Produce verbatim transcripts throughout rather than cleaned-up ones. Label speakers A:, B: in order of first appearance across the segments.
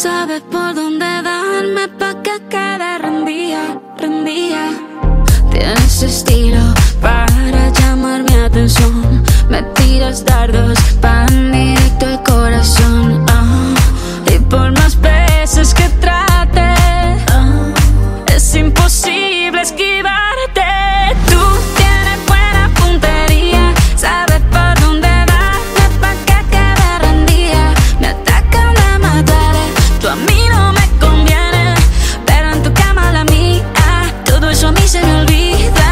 A: Sabes por dónde darme pa' que quede rendida, rendida. Tienes estilo para llamar mi atención. Me tiras dardos pan directo al corazón. Oh, y por más veces que trate, oh, es imposible esquivarte. Tú tienes buena puntería, sabes por dónde darme pa' que quede rendida. Me atacan de matar, tú a mí no me conviene, pero en tu cama la mía, todo eso a mí se me olvida.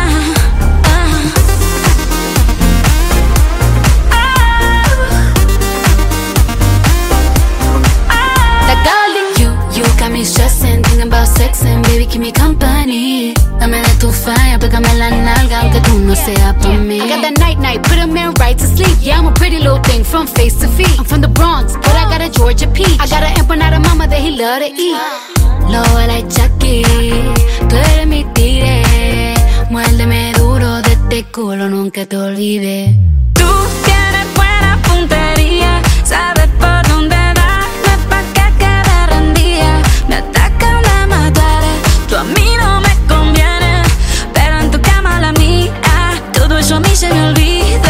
A: Baby, keep me company. Dame de tu fire, pégame la nalga, aunque tú no seas pa' mí. I got that night night, put a man right to sleep. Yeah, I'm a pretty little thing from face to feet. I'm from the Bronx, but I got a Georgia peach. I got an empanada mama that he love to eat. Lobo like Chucky, tú eres mi tigre. Muérdeme duro de este culo, nunca te olvides. Tú tienes buena puntería, sabes por dónde darme pa' que quede rendida. Me atacan de matar, tú a mí no me conviene, pero en tu cama la mía, todo eso a mí se me olvida.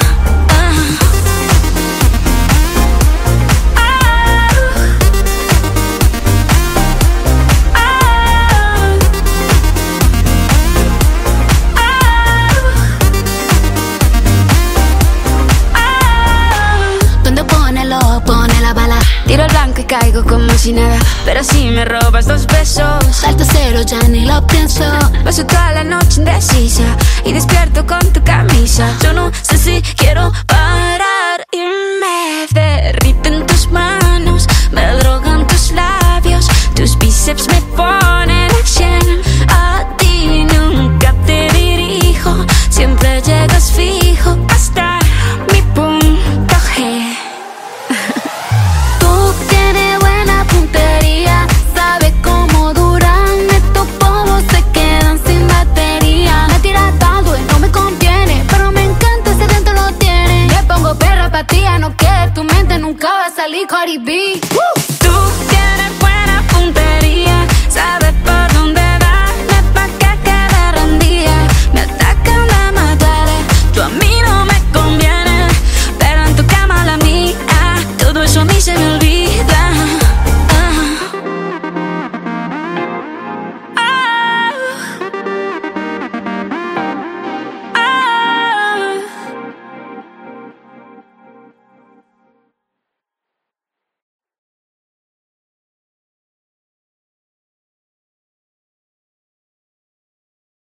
A: Tiro el blanco y caigo como si nada, pero si me robas dos besos, salto cero, ya ni lo pienso. Paso toda la noche indecisa y despierto con tu camisa. Yo no sé si quiero parar y me derriten tus manos, me drogan tus labios, tus bíceps me ponen a cien. A ti nunca te dirijo, siempre llegas fijo hasta mi punto G. Sabe cómo duran estos polvos, se quedan sin batería. Me tiras dado y no me conviene, pero me encanta ese dentro lo tiene. Le pongo perra pa' ti, no que tu mente nunca va a salir Cardi B.